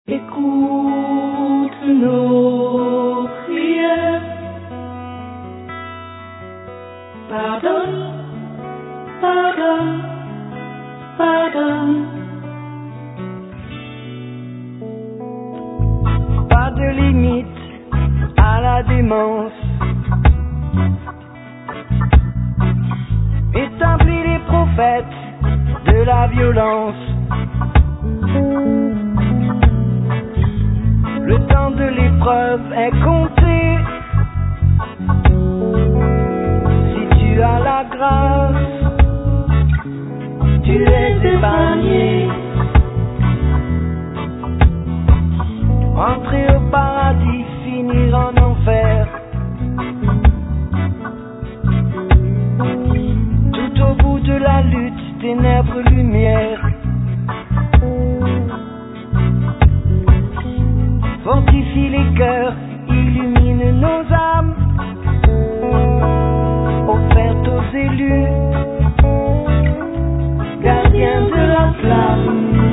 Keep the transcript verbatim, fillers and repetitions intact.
Écoute nos prières, pardonne, pardonne, pardonne. Pas de limite à la démence. Établis les prophètes de la violence. Le temps de l'épreuve est compté. Si tu as la grâce, tu es épargné. Entrer au paradis, finir en enfer. Tout au bout de la lutte, ténèbres, lumière. Fortifie les cœurs, illumine nos âmes. Offerte aux élus, gardiens de la flamme.